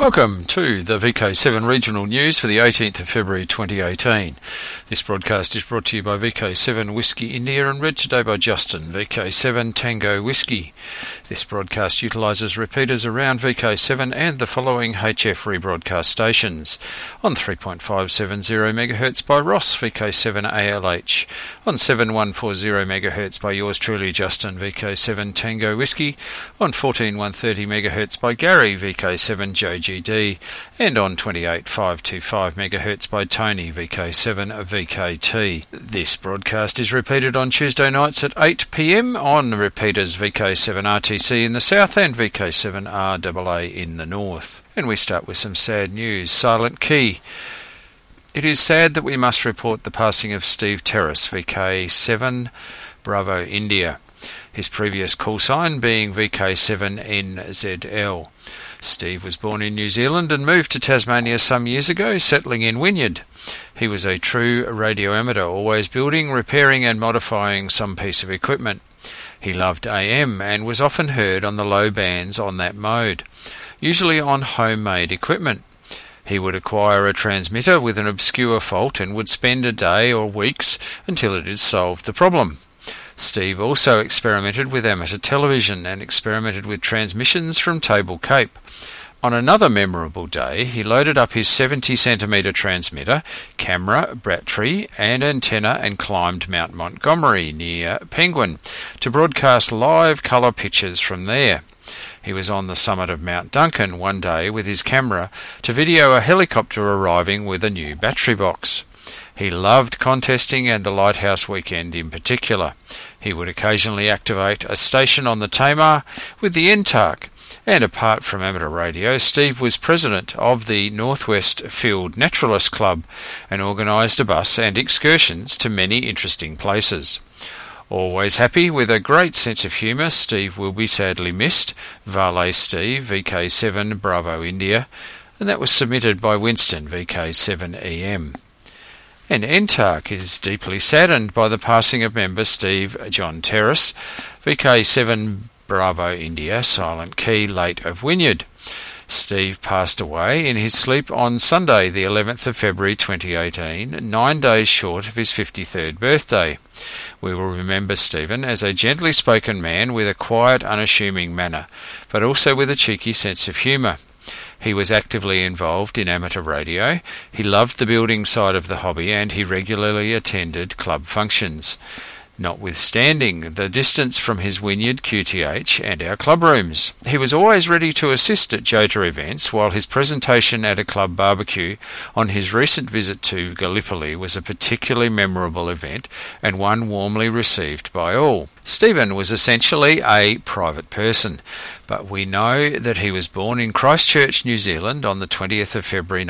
Welcome to the VK7 Regional News for the 18th of February 2018. This broadcast is brought to you by VK7 Whiskey India and read today by Justin, VK7 Tango Whiskey. This broadcast utilises repeaters around VK7 and the following HF rebroadcast stations. On 3.570 MHz by Ross, VK7 ALH. On 7140 MHz by yours truly, Justin, VK7 Tango Whiskey. On 14130 MHz by Gary, VK7 JGD, and on 28525 MHz by Tony, VK7 VKT. This broadcast is repeated on Tuesday nights at 8 p.m. on repeaters VK7 RTC in the south and VK7 RAA in the north. And we start with some sad news. Silent Key. It is sad that we must report the passing of Steve Terrace, VK7 Bravo India, his previous call sign being VK7NZL. Steve was born in New Zealand and moved to Tasmania some years ago, settling in Wynyard. He was a true radio amateur, always building, repairing and modifying some piece of equipment. He loved AM and was often heard on the low bands on that mode, usually on homemade equipment. He would acquire a transmitter with an obscure fault and would spend a day or weeks until it had solved the problem. Steve also experimented with amateur television and experimented with transmissions from Table Cape. On another memorable day, he loaded up his 70cm transmitter, camera, battery and antenna and climbed Mount Montgomery near Penguin to broadcast live colour pictures from there. He was on the summit of Mount Duncan one day with his camera to video a helicopter arriving with a new battery box. He loved contesting and the Lighthouse Weekend in particular. He would occasionally activate a station on the Tamar with the NTARC. And apart from amateur radio, Steve was president of the Northwest Field Naturalist Club and organised a bus and excursions to many interesting places. Always happy with a great sense of humour, Steve will be sadly missed. Vale Steve, VK7 Bravo India, and that was submitted by Winston, VK7EM. And NTARC is deeply saddened by the passing of member Steve John Terrace, VK7 Bravo India, Silent Key, late of Wynyard. Steve passed away in his sleep on Sunday, the 11th of February 2018, 9 days short of his 53rd birthday. We will remember Stephen as a gently spoken man with a quiet, unassuming manner, but also with a cheeky sense of humour. He was actively involved in amateur radio. He loved the building side of the hobby and he regularly attended club functions, notwithstanding the distance from his Wynyard QTH and our club rooms. He was always ready to assist at Jota events, while his presentation at a club barbecue on his recent visit to Gallipoli was a particularly memorable event and one warmly received by all. Stephen was essentially a private person, but we know that he was born in Christchurch, New Zealand on the 20th of February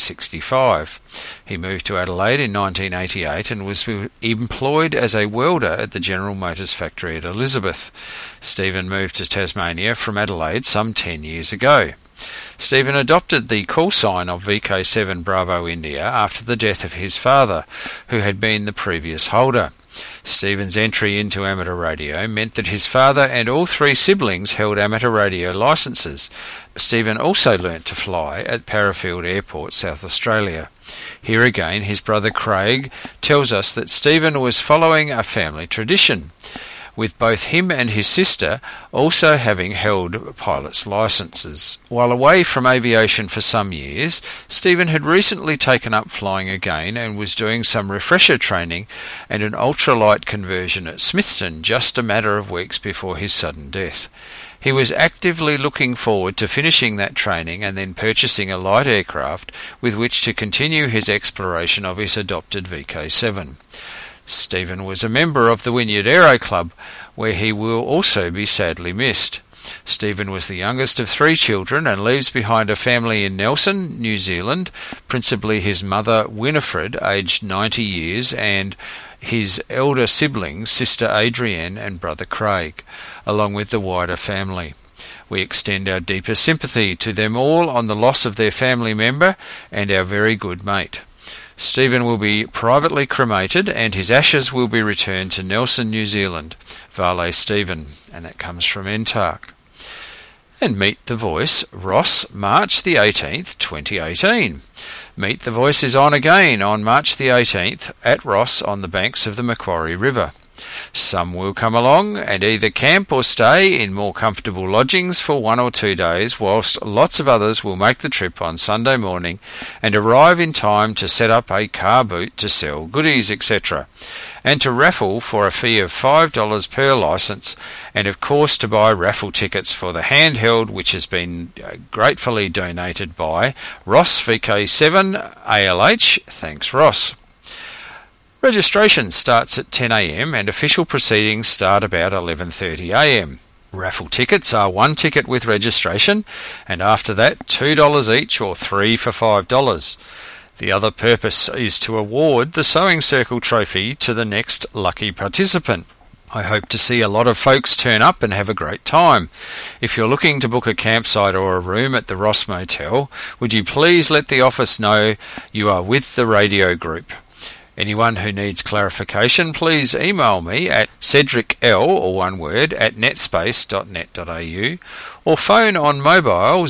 1965. He moved to Adelaide in 1988 and was employed as a welder at the General Motors factory at Elizabeth. Stephen moved to Tasmania from Adelaide some 10 years ago. Stephen adopted the call sign of VK7 Bravo India after the death of his father, who had been the previous holder. Stephen's entry into amateur radio meant that his father and all three siblings held amateur radio licences. Stephen also learnt to fly at Parafield Airport, South Australia. Here again, his brother Craig tells us that Stephen was following a family tradition, with both him and his sister also having held pilot's licences. While away from aviation for some years, Stephen had recently taken up flying again and was doing some refresher training and an ultralight conversion at Smithton just a matter of weeks before his sudden death. He was actively looking forward to finishing that training and then purchasing a light aircraft with which to continue his exploration of his adopted VK7. Stephen was a member of the Wynyard Aero Club, where he will also be sadly missed. Stephen was the youngest of three children and leaves behind a family in Nelson, New Zealand, principally his mother Winifred, aged 90 years, and his elder siblings, sister Adrienne and brother Craig, along with the wider family. We extend our deepest sympathy to them all on the loss of their family member and our very good mate. Stephen will be privately cremated and his ashes will be returned to Nelson, New Zealand. Vale Stephen, and that comes from NTARC. And Meet the Voice, Ross, March the 18th, 2018. Meet the Voice is on again on March the 18th at Ross on the banks of the Macquarie River. Some will come along and either camp or stay in more comfortable lodgings for 1 or 2 days, whilst lots of others will make the trip on Sunday morning and arrive in time to set up a car boot to sell goodies, etc., and to raffle for a fee of $5 per licence, and of course to buy raffle tickets for the handheld, which has been gratefully donated by Ross VK7 ALH. Thanks, Ross. Registration starts at 10 a.m. and official proceedings start about 11:30 a.m. Raffle tickets are 1 ticket with registration, and after that $2 each or 3 for $5. The other purpose is to award the Sewing Circle Trophy to the next lucky participant. I hope to see a lot of folks turn up and have a great time. If you're looking to book a campsite or a room at the Ross Motel, would you please let the office know you are with the radio group? Anyone who needs clarification, please email me at cedricl, or one word, at netspace.net.au, or phone on mobile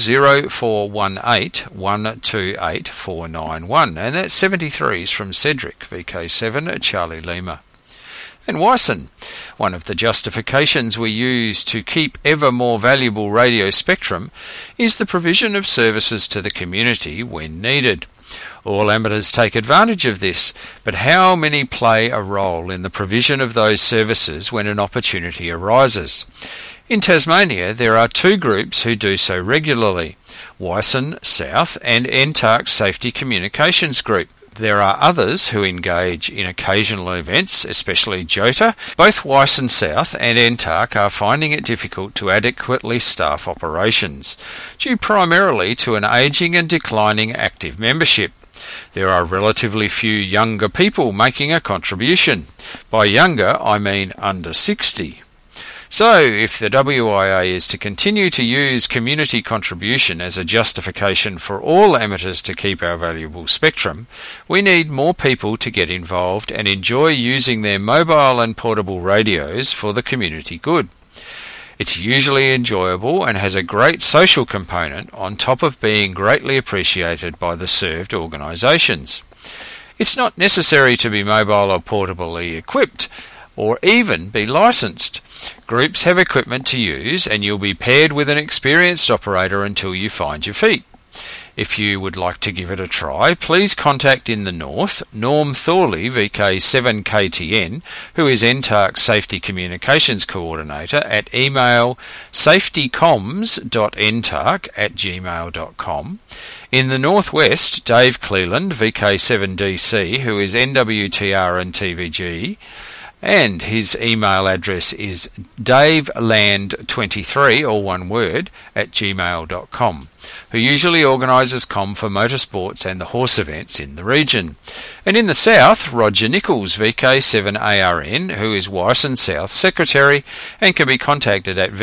0418 128 491, and that's 73s from Cedric, VK7 at Charlie Lima. And WISN, one of the justifications we use to keep ever more valuable radio spectrum is the provision of services to the community when needed. All amateurs take advantage of this, but how many play a role in the provision of those services when an opportunity arises? In Tasmania, there are 2 groups who do so regularly, WISN South and NTARC Safety Communications Group. There are others who engage in occasional events, especially JOTA. Both WISN South and NTARC are finding it difficult to adequately staff operations, due primarily to an ageing and declining active membership. There are relatively few younger people making a contribution. By younger, I mean under 60. So, if the WIA is to continue to use community contribution as a justification for all amateurs to keep our valuable spectrum, we need more people to get involved and enjoy using their mobile and portable radios for the community good. It's usually enjoyable and has a great social component on top of being greatly appreciated by the served organisations. It's not necessary to be mobile or portably equipped, or even be licensed. Groups have equipment to use, and you'll be paired with an experienced operator until you find your feet. If you would like to give it a try, please contact in the North Norm Thorley, VK7KTN, who is NTARC Safety Communications Coordinator, at email safetycoms.ntarc@gmail.com. In the Northwest, Dave Cleland, VK7DC, who is NWTR and TVG, and his email address is daveland23, all one word, @gmail.com, who usually organises com for motorsports and the horse events in the region. And in the south, Roger Nichols, VK7ARN, who is WISN South Secretary, and can be contacted at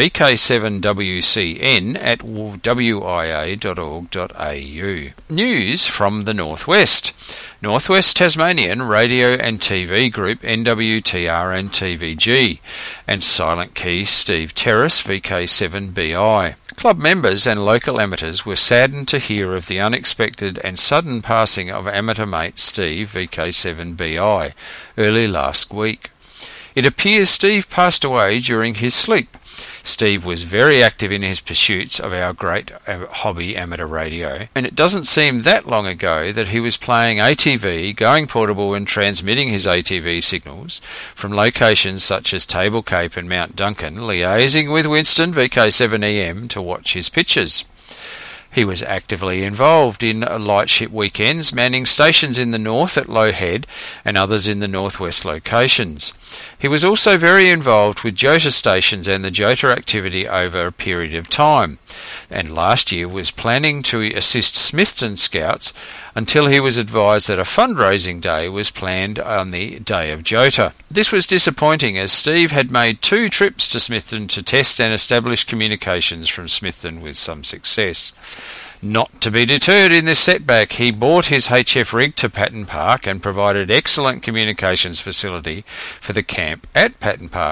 vk7wcn@wia.org.au. News from the Northwest. Northwest Tasmanian Radio and TV Group, NWTR and TVG, and Silent Key Steve Terrace, VK7BI. Club members and local amateurs were saddened to hear of the unexpected and sudden passing of amateur mate Steve, VK7BI, early last week. It appears Steve passed away during his sleep. Steve was very active in his pursuits of our great hobby amateur radio, and it doesn't seem that long ago that he was playing ATV, going portable and transmitting his ATV signals from locations such as Table Cape and Mount Duncan, liaising with Winston, VK7EM, to watch his pitches. He was actively involved in lightship weekends, manning stations in the north at Low Head and others in the northwest locations. He was also very involved with JOTA stations and the JOTA activity over a period of time, and last year was planning to assist Smithton Scouts until he was advised that a fundraising day was planned on the day of JOTA. This was disappointing, as Steve had made 2 trips to Smithton to test and establish communications from Smithton with some success. Not to be deterred in this setback, he brought his HF rig to Patton Park and provided excellent communications facility for the camp at Patton Park.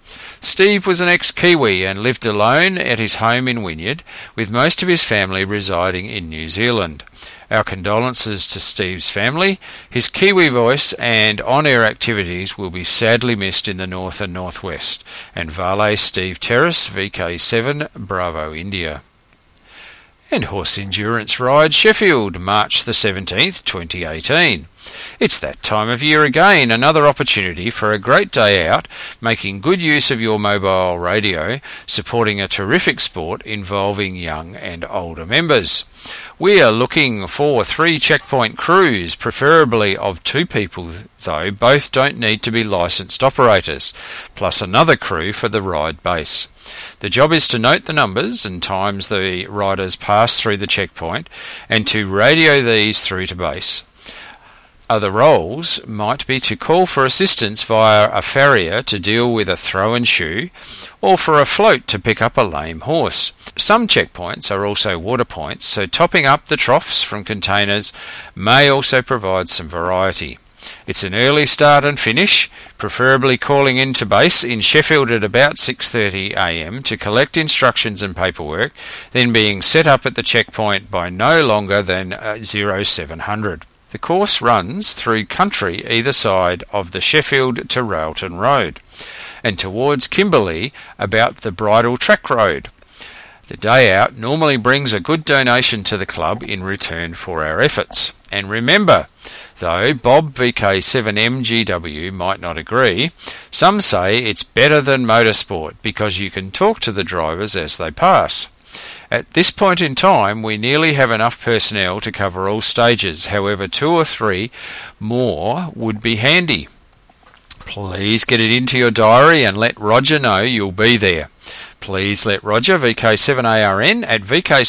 Steve was an ex-Kiwi and lived alone at his home in Wynyard, with most of his family residing in New Zealand. Our condolences to Steve's family. His Kiwi voice and on-air activities will be sadly missed in the north and northwest. And Vale Steve Terrace, VK7, Bravo, India. And Horse Endurance Ride Sheffield, March the 17th, 2018. It's that time of year again, another opportunity for a great day out, making good use of your mobile radio, supporting a terrific sport involving young and older members. We are looking for 3 checkpoint crews, preferably of 2 people, though both don't need to be licensed operators, plus another crew for the ride base. The job is to note the numbers and times the riders pass through the checkpoint and to radio these through to base. Other roles might be to call for assistance via a farrier to deal with a throw and shoe, or for a float to pick up a lame horse. Some checkpoints are also water points, so topping up the troughs from containers may also provide some variety. It's an early start and finish, preferably calling into base in Sheffield at about 6:30 a.m. to collect instructions and paperwork, then being set up at the checkpoint by no longer than 0700. The course runs through country either side of the Sheffield to Railton Road, and towards Kimberley about the Bridle Track Road. The day out normally brings a good donation to the club in return for our efforts. And remember, though Bob VK7MGW might not agree, some say it's better than motorsport because you can talk to the drivers as they pass. At this point in time, we nearly have enough personnel to cover all stages. However, 2 or 3 more would be handy. Please get it into your diary and let Roger know you'll be there. Please let Roger, VK7ARN, at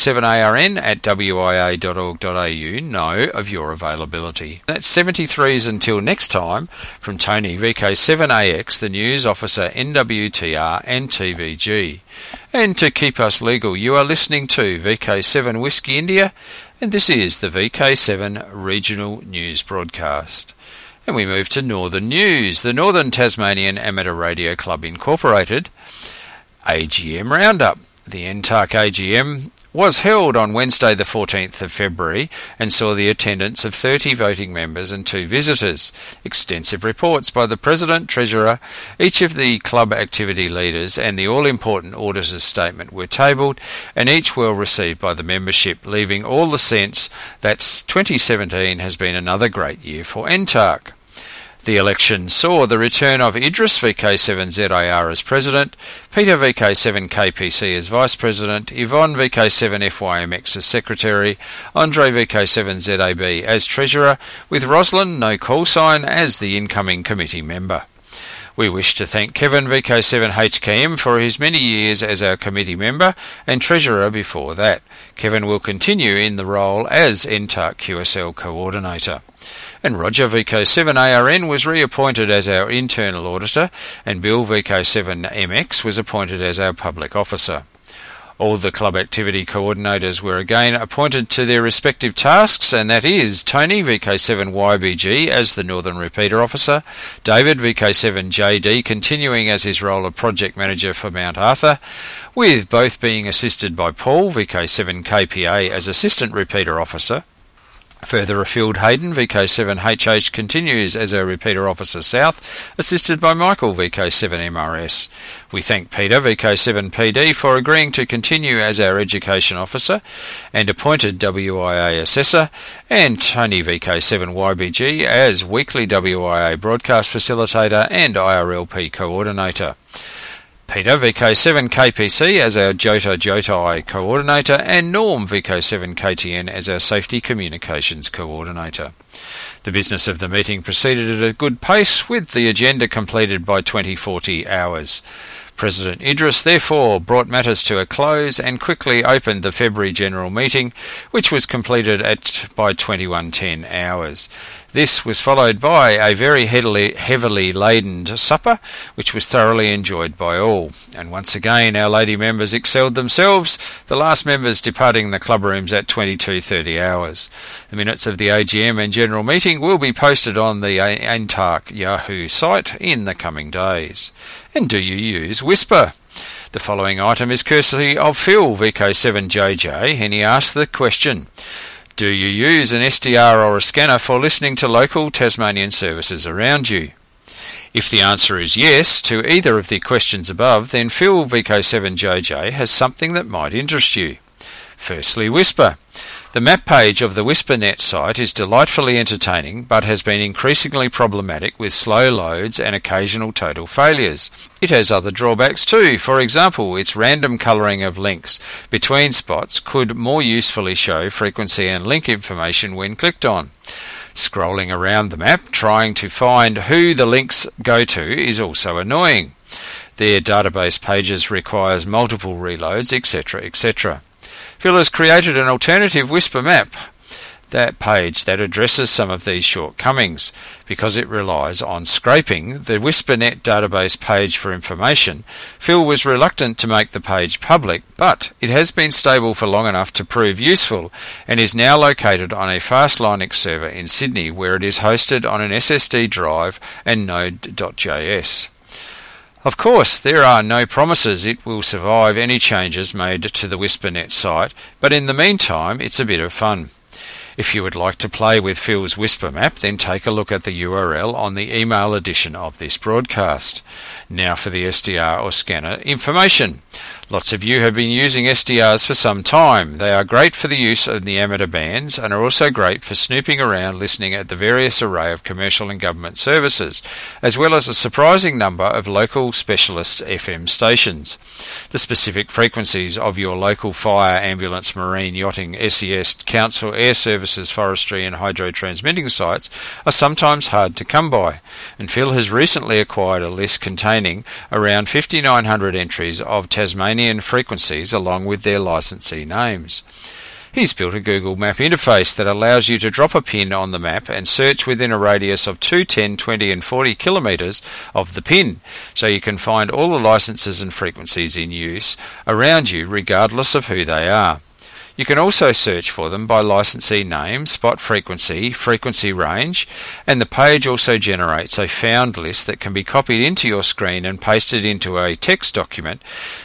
vk7arn@wia.org.au know of your availability. That's 73s until next time. From Tony, VK7AX, the News Officer, NWTR and TVG. And to keep us legal, you are listening to VK7 Whiskey India, and this is the VK7 Regional News Broadcast. And we move to Northern News. The Northern Tasmanian Amateur Radio Club Incorporated AGM Roundup. The NTARC AGM was held on Wednesday the 14th of February and saw the attendance of 30 voting members and 2 visitors. Extensive reports by the President, Treasurer, each of the club activity leaders and the all-important auditor's statement were tabled, and each well received by the membership, leaving all the sense that 2017 has been another great year for NTARC. The election saw the return of Idris VK7ZAR as President, Peter VK7KPC as Vice President, Yvonne VK7FYMX as Secretary, Andre VK7ZAB as Treasurer, with Roslyn No Call Sign as the incoming committee member. We wish to thank Kevin VK7HKM for his many years as our committee member and Treasurer before that. Kevin will continue in the role as NTARC QSL Coordinator. And Roger VK7ARN was reappointed as our internal auditor, and Bill VK7MX was appointed as our public officer. All the club activity coordinators were again appointed to their respective tasks, and that is Tony VK7YBG as the Northern Repeater Officer, David VK7JD continuing as his role of Project Manager for Mount Arthur, with both being assisted by Paul VK7KPA as Assistant Repeater Officer. Further afield, Hayden VK7HH continues as our Repeater Officer South, assisted by Michael VK7MRS. We thank Peter VK7PD for agreeing to continue as our Education Officer and appointed WIA Assessor, and Tony VK7YBG as Weekly WIA Broadcast Facilitator and IRLP Coordinator. Peter VK7KPC as our JOTA Coordinator, and Norm VK7KTN as our Safety Communications Coordinator. The business of the meeting proceeded at a good pace, with the agenda completed by 2040 hours. President Idris therefore brought matters to a close and quickly opened the February General Meeting, which was completed by 21:10 hours. This was followed by a very heavily laden supper, which was thoroughly enjoyed by all. And once again, our lady members excelled themselves, the last members departing the club rooms at 22:30 hours. The minutes of the AGM and General Meeting will be posted on the Antark Yahoo site in the coming days. And do you use Whisper? The following item is courtesy of Phil, VK7JJ, and he asked the question: do you use an SDR or a scanner for listening to local Tasmanian services around you? If the answer is yes to either of the questions above, then Phil, VK7JJ, has something that might interest you. Firstly, Whisper. The map page of the WhisperNet site is delightfully entertaining, but has been increasingly problematic with slow loads and occasional total failures. It has other drawbacks too. For example, its random colouring of links between spots could more usefully show frequency and link information when clicked on. Scrolling around the map, trying to find who the links go to is also annoying. Their database pages requires multiple reloads, etc., etc. Phil has created an alternative Whisper map page that addresses some of these shortcomings. Because it relies on scraping the WhisperNet database page for information, Phil was reluctant to make the page public, but it has been stable for long enough to prove useful and is now located on a fast Linux server in Sydney, where it is hosted on an SSD drive and Node.js. Of course, there are no promises it will survive any changes made to the WhisperNet site, but in the meantime, it's a bit of fun. If you would like to play with Phil's Whisper map, then take a look at the URL on the email edition of this broadcast. Now for the SDR or scanner information. Lots of you have been using SDRs for some time. They are great for the use of the amateur bands and are also great for snooping around listening at the various array of commercial and government services, as well as a surprising number of local specialist FM stations. The specific frequencies of your local fire, ambulance, marine, yachting, SES, council, air services, forestry and hydro transmitting sites are sometimes hard to come by, and Phil has recently acquired a list containing around 5,900 entries of Tasmanian frequencies along with their licensee names. He's built a Google Map interface that allows you to drop a pin on the map and search within a radius of 2, 10, 20 and 40 kilometres of the pin, so you can find all the licenses and frequencies in use around you regardless of who they are. You can also search for them by licensee name, spot frequency, frequency range, and the page also generates a found list that can be copied into your screen and pasted into a text document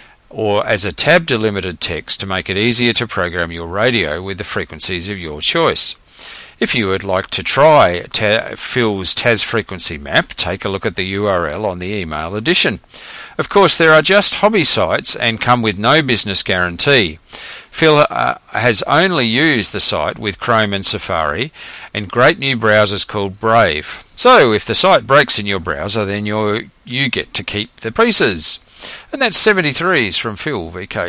or as a tab delimited text to make it easier to program your radio with the frequencies of your choice. If you would like to try Phil's Tas frequency map, take a look at the URL on the email edition. Of course, there are just hobby sites and come with no business guarantee. Phil has only used the site with Chrome and Safari and great new browsers called Brave. So if the site breaks in your browser, then you get to keep the pieces. And that's 73s from Phil,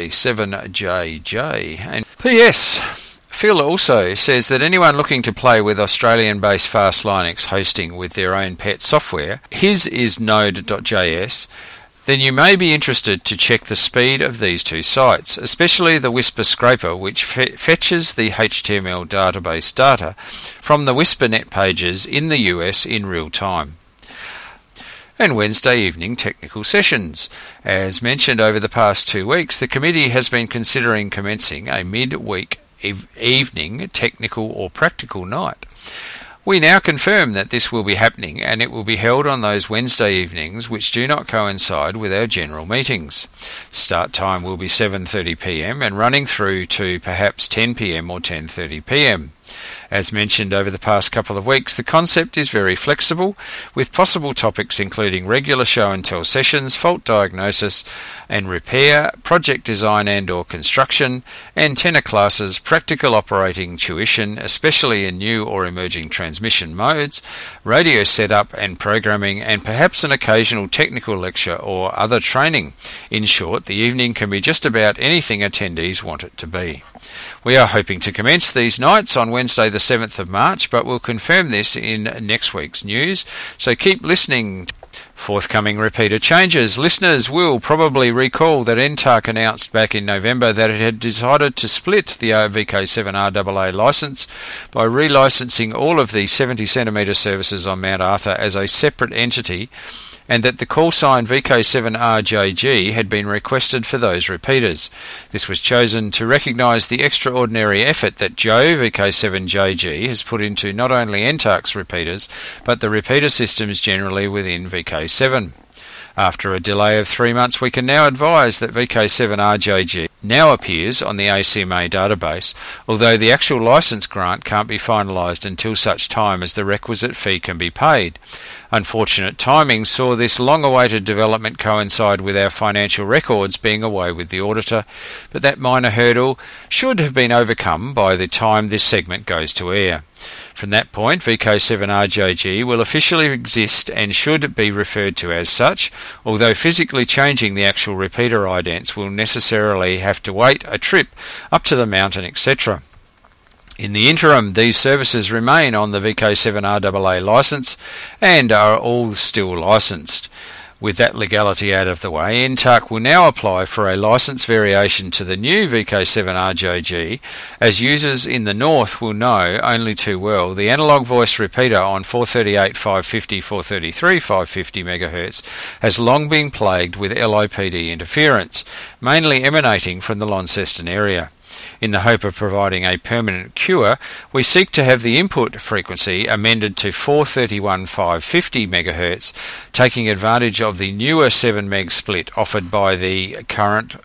VK7JJ. And P.S. Phil also says that anyone looking to play with Australian-based Fast Linux hosting with their own pet software, his is Node.js, then you may be interested to check the speed of these two sites, especially the Whisper Scraper, which fetches the HTML database data from the WhisperNet pages in the US in real time. And Wednesday evening technical sessions. As mentioned over the past 2 weeks, the committee has been considering commencing a mid-week evening technical or practical night. We now confirm that this will be happening, and it will be held on those Wednesday evenings which do not coincide with our general meetings. Start time will be 7:30 p.m. and running through to perhaps 10 p.m. or 10:30 p.m. As mentioned over the past couple of weeks, the concept is very flexible, with possible topics including regular show and tell sessions, fault diagnosis and repair, project design and or construction, antenna classes, practical operating tuition, especially in new or emerging transmission modes, radio setup and programming, and perhaps an occasional technical lecture or other training. In short, the evening can be just about anything attendees want it to be. We are hoping to commence these nights on Wednesday the 7th of March, but we'll confirm this in next week's news, so keep listening Forthcoming repeater changes. Listeners will probably recall that NTARC announced back in November that it had decided to split the VK7RAA licence by relicensing all of the 70cm services on Mount Arthur as a separate entity, and that the call sign VK7RJG had been requested for those repeaters. This was chosen to recognise the extraordinary effort that Joe VK7JG has put into not only NTARC's repeaters, but the repeater systems generally within VK7. After a delay of 3 months, we can now advise that VK7RJG now appears on the ACMA database, although the actual licence grant can't be finalised until such time as the requisite fee can be paid. Unfortunate timing saw this long-awaited development coincide with our financial records being away with the auditor, but that minor hurdle should have been overcome by the time this segment goes to air. From that point, VK7RJG will officially exist and should be referred to as such, although physically changing the actual repeater idents will necessarily have to wait a trip up to the mountain, etc. In the interim, these services remain on the VK7RAA licence and are all still licensed. With that legality out of the way, NTARC will now apply for a licence variation to the new VK7RJG, as users in the north will know only too well. The analogue voice repeater on 438, 550, 433, 550 MHz has long been plagued with LIPD interference, mainly emanating from the Launceston area. In the hope of providing a permanent cure, we seek to have the input frequency amended to 431 550 MHz, taking advantage of the newer 7 meg split offered by the current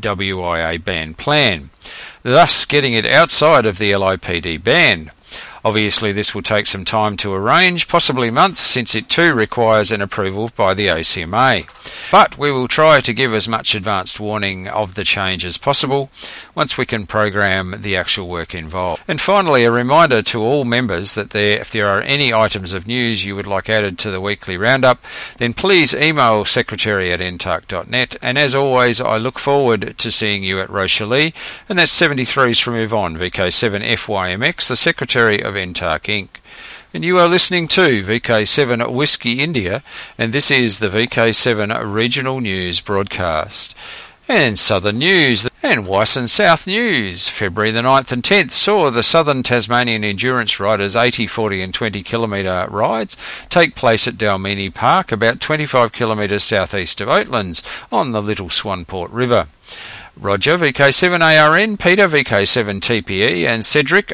WIA band plan, thus getting it outside of the LIPD band. Obviously, this will take some time to arrange, possibly months, since it too requires an approval by the ACMA. But we will try to give as much advanced warning of the change as possible once we can program the actual work involved. And finally, a reminder to all members that if there are any items of news you would like added to the weekly roundup, then please email secretary@ntarc.net. And as always, I look forward to seeing you at Rochalie, and that's 73s from Yvonne, VK7FYMX, the Secretary of NTARC Inc. And you are listening to VK7 Whiskey India, and this is the VK7 Regional News broadcast. And Southern News and Wyson South News. February the 9th and 10th saw the Southern Tasmanian Endurance Riders 80, 40 and 20 kilometre rides take place at Dalmeny Park, about 25 kilometres southeast of Oatlands on the Little Swanport River. Roger VK7ARN, Peter VK7TPE and Cedric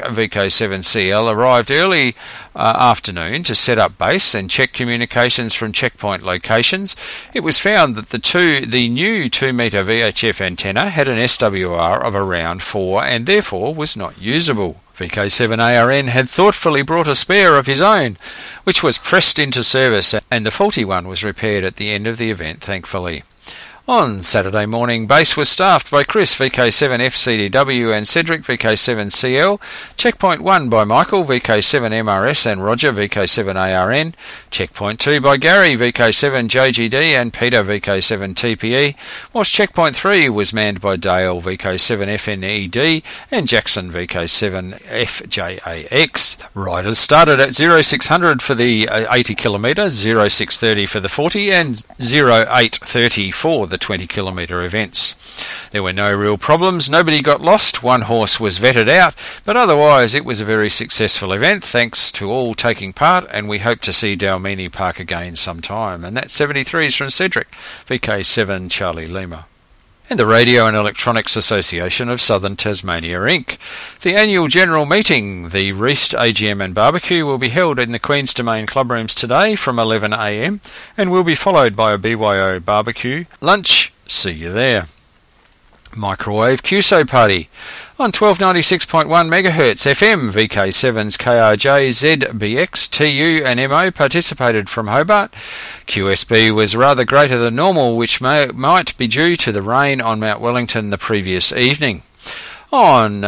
VK7CL arrived early afternoon to set up base and check communications from checkpoint locations. It was found that the new 2 metre VHF antenna had an SWR of around 4 and therefore was not usable. VK7ARN had thoughtfully brought a spare of his own, which was pressed into service, and the faulty one was repaired at the end of the event, thankfully. On Saturday morning, base was staffed by Chris VK7FCDW and Cedric VK7CL, Checkpoint 1 by Michael VK7MRS and Roger VK7ARN, Checkpoint 2 by Gary VK7JGD and Peter VK7TPE, whilst Checkpoint 3 was manned by Dale VK7FNED and Jackson VK7FJAX. Riders started at 0600 for the 80 km, 0630 for the 40 and 0830 for the 20 kilometre events. There were no real problems, nobody got lost, one horse was vetted out, but otherwise it was a very successful event, thanks to all taking part, and we hope to see Dalmeny Park again sometime. And that's 73s from Cedric, VK7 Charlie Lima. And the Radio and Electronics Association of Southern Tasmania Inc. The annual general meeting, the Reist AGM and Barbecue, will be held in the Queen's Domain clubrooms today from 11 a.m. and will be followed by a BYO barbecue lunch. See you there. Microwave QSO Party on 1296.1 MHz FM. VK7's KRJ, ZBX, TU and MO participated from Hobart. QSB was rather greater than normal, which might be due to the rain on Mount Wellington the previous evening. On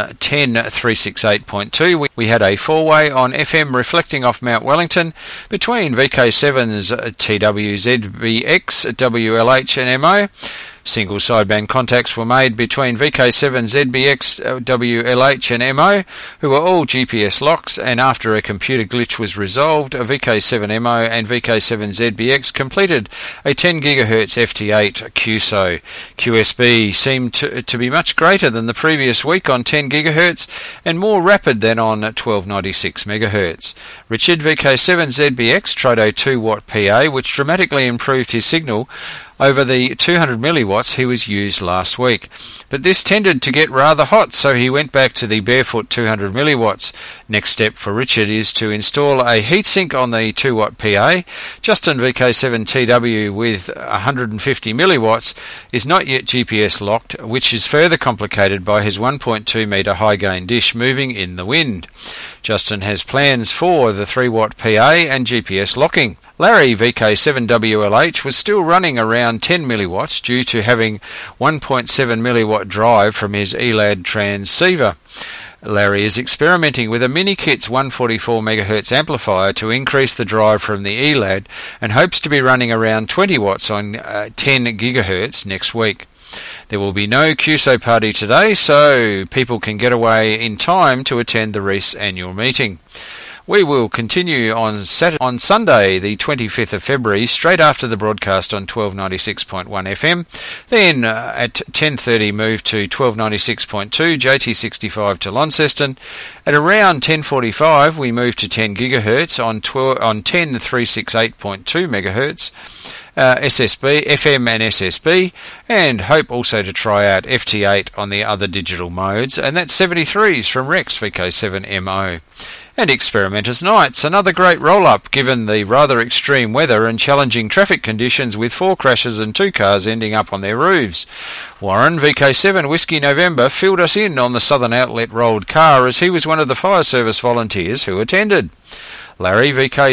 10368.2 we had a four-way on FM reflecting off Mount Wellington between VK7's TW, ZBX, WLH and MO. Single sideband contacts were made between VK7ZBX, WLH and MO, who were all GPS locks, and after a computer glitch was resolved, VK7MO and VK7ZBX completed a 10 GHz FT8 QSO. QSB seemed to be much greater than the previous week on 10 GHz and more rapid than on 1296 MHz. Richard, VK7ZBX tried a 2-watt PA, which dramatically improved his signal over the 200 milliwatts he was used last week. But this tended to get rather hot, so he went back to the barefoot 200 milliwatts. Next step for Richard is to install a heatsink on the 2-watt PA. Justin, VK7TW with 150 milliwatts is not yet GPS locked, which is further complicated by his 1.2 metre high gain dish moving in the wind. Justin has plans for the 3-watt PA and GPS locking. Larry, VK7WLH, was still running around 10 milliwatts due to having 1.7 milliwatt drive from his ELAD transceiver. Larry is experimenting with a Mini-Kits 144 MHz amplifier to increase the drive from the ELAD and hopes to be running around 20 watts on 10 GHz next week. There will be no QSO party today, so people can get away in time to attend the Reese annual meeting. We will continue on Sunday, the 25th of February, straight after the broadcast on 1296.1 FM. Then at 10:30 move to 1296.2 JT65 to Launceston. At around 10:45 we move to 10 GHz on 10368.2 MHz. SSB, FM and SSB, and hope also to try out FT8 on the other digital modes, and that's 73s from Rex VK7MO. And Experimenters Nights, another great roll-up given the rather extreme weather and challenging traffic conditions with 4 crashes and 2 cars ending up on their roofs. Warren, VK7 Whiskey November, filled us in on the Southern Outlet rolled car as he was one of the fire service volunteers who attended. Larry,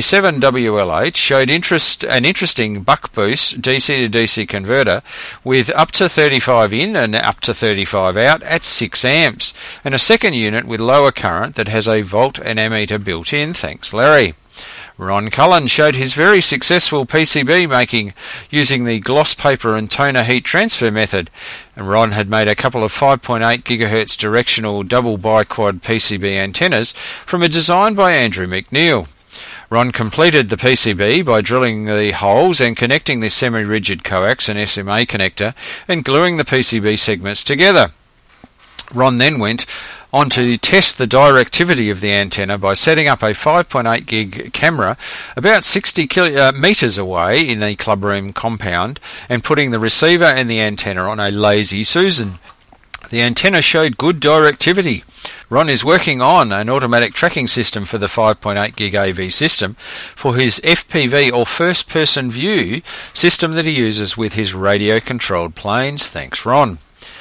VK7WLH, showed an interesting buck boost DC-to-DC converter with up to 35 in and up to 35 out at 6 amps, and a second unit with lower current that has a volt and ammeter built in. Thanks, Larry. Ron Cullen showed his very successful PCB making using the gloss paper and toner heat transfer method, and Ron had made a couple of 5.8 GHz directional double biquad PCB antennas from a design by Andrew McNeil. Ron completed the PCB by drilling the holes and connecting the semi-rigid coax and SMA connector and gluing the PCB segments together. Ron then went on to test the directivity of the antenna by setting up a 5.8 gig camera about 60 metres away in a clubroom compound and putting the receiver and the antenna on a Lazy Susan. The antenna showed good directivity. Ron is working on an automatic tracking system for the 5.8 gig AV system for his FPV or first-person view system that he uses with his radio-controlled planes. Thanks, Ron.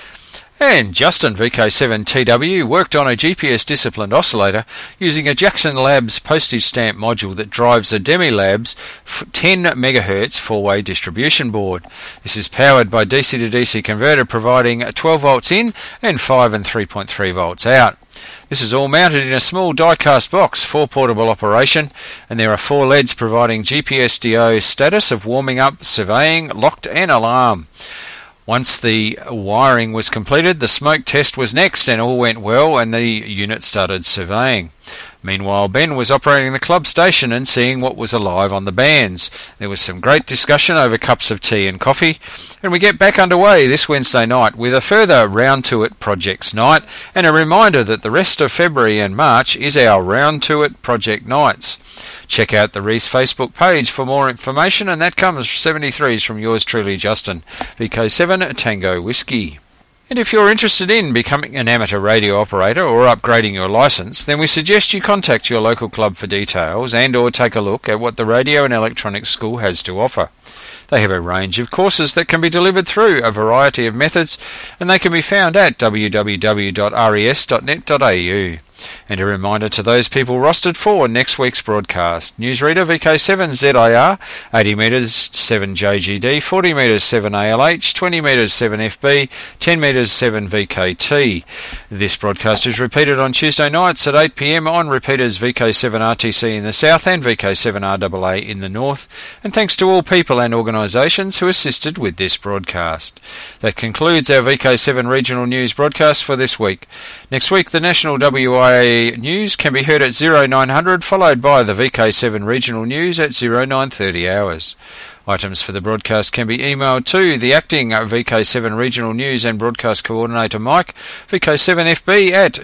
And Justin, VK7TW, worked on a GPS-disciplined oscillator using a Jackson Labs postage stamp module that drives a Demilabs 10 MHz 4-way distribution board. This is powered by DC-to-DC converter providing 12 volts in and 5 and 3.3 volts out. This is all mounted in a small die-cast box for portable operation, and there are 4 LEDs providing GPS-DO status of warming up, surveying, locked and alarm. Once the wiring was completed, the smoke test was next and all went well and the unit started surveying. Meanwhile, Ben was operating the club station and seeing what was alive on the bands. There was some great discussion over cups of tea and coffee, and we get back underway this Wednesday night with a further Round to It Projects Night and a reminder that the rest of February and March is our Round to It Project Nights. Check out the Reese Facebook page for more information, and that comes 73s from yours truly, Justin, VK7 Tango Whiskey. And if you're interested in becoming an amateur radio operator or upgrading your licence, then we suggest you contact your local club for details and or take a look at what the Radio and Electronics School has to offer. They have a range of courses that can be delivered through a variety of methods, and they can be found at www.res.net.au. And a reminder to those people rostered for next week's broadcast. Newsreader VK7 ZIR, 80 metres 7 JGD, 40 metres 7 ALH, 20 metres 7 FB, 10 metres 7 VKT. This broadcast is repeated on Tuesday nights at 8 p.m. on repeaters VK7 RTC in the south and VK7 RAA in the north. And thanks to all people and organisations who assisted with this broadcast. That concludes our VK7 regional news broadcast for this week. Next week, the national WIA news can be heard at 0900, followed by the VK7 regional news at 0930 hours. Items for the broadcast can be emailed to the acting VK7 regional news and broadcast coordinator Mike, VK7FB at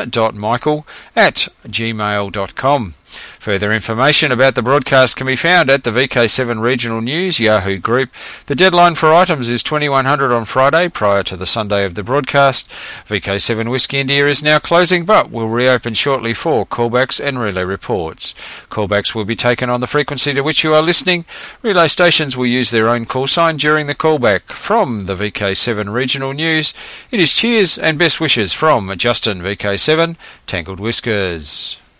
jenna.michael@gmail.com. Further information about the broadcast can be found at the VK7 Regional News Yahoo group. The deadline for items is 2100 on Friday prior to the Sunday of the broadcast. VK7 Whiskey India is now closing but will reopen shortly for callbacks and relay reports. Callbacks will be taken on the frequency to which you are listening. Relay stations will use their own call sign during the callback. From the VK7 Regional News, it is cheers and best wishes from Justin, VK7, Tangled Whiskers.